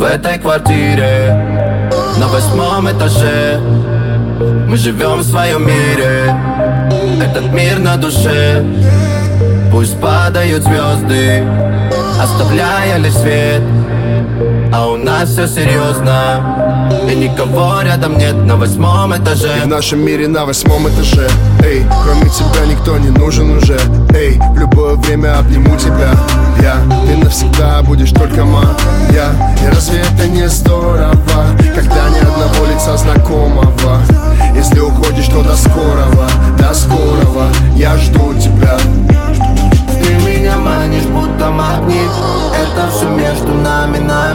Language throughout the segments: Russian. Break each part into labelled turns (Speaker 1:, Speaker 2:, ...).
Speaker 1: этой квартире на 8 этаже. Мы живем в своем мире, этот мир на душе. Пусть падают звезды, оставляя лишь свет, а у нас все серьезно, и никого рядом нет на 8 этаже.
Speaker 2: И в нашем мире на 8 этаже. Эй, кроме тебя никто не нужен уже. Эй, в любое время обниму тебя. Ты навсегда будешь только моя. И разве это не здорово, когда ни одного лица знакомого? Если уходишь, то до скорого, до скорого. Я жду тебя.
Speaker 1: Ты меня манишь, будто магнит. Это все между нами.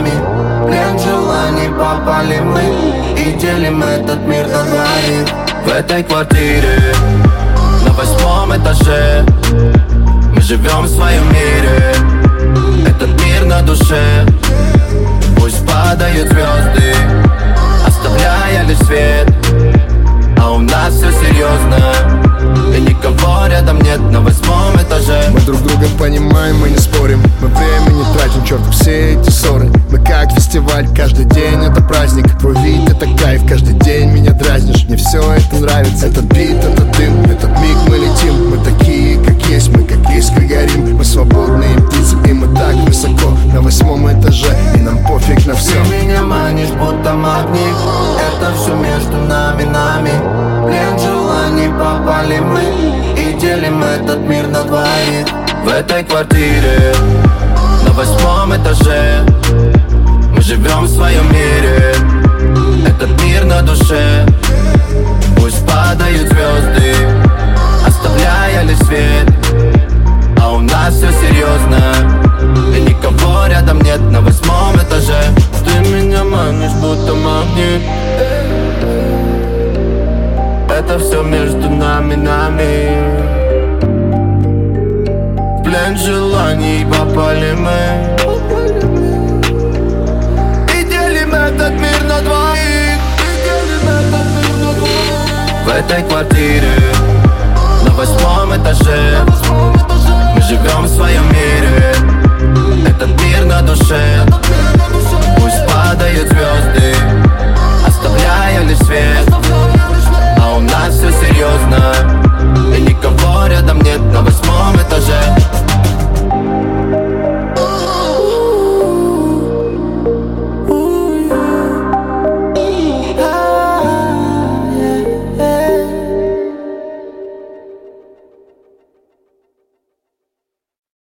Speaker 1: Плен желаний, попали мы и делим этот мир на двоих. В этой квартире на 8 этаже. Мы живем в своем мире, этот мир на душе. Пусть падают звезды, оставляя лишь свет, а у нас все серьезно, и никого рядом нет на 8 этаже.
Speaker 2: Мы друг друга понимаем, мы не спорим. Мы время не тратим, черт, все эти ссоры. Мы как фестиваль, каждый день это праздник. Твой вид это кайф, каждый день меня дразнишь. Мне все это нравится, этот бит, этот дым, этот миг мы летим. Мы такие, как есть, мы как искры горим. Мы свободные птицы, и мы так высоко на 8 этаже, и нам пофиг на все.
Speaker 1: Ты меня манишь, будто магнит. Это все между нами. Плен желаний, попали мы и делим этот мир на двоих. В этой квартире на 8 этаже. Мы живем в своем мире, этот мир на душе. Пусть падают звезды, оставляя лишь свет, а у нас все серьезно, и никого рядом нет на 8 этаже. Ты меня манишь, будто магнит. Это все между нами. В плен желаний попали мы и делим этот мир на двоих. В этой квартире на 8 этаже. Мы живем в своем мире, этот мир на душе. Пусть падают звезды, оставляя лишь свет, а у нас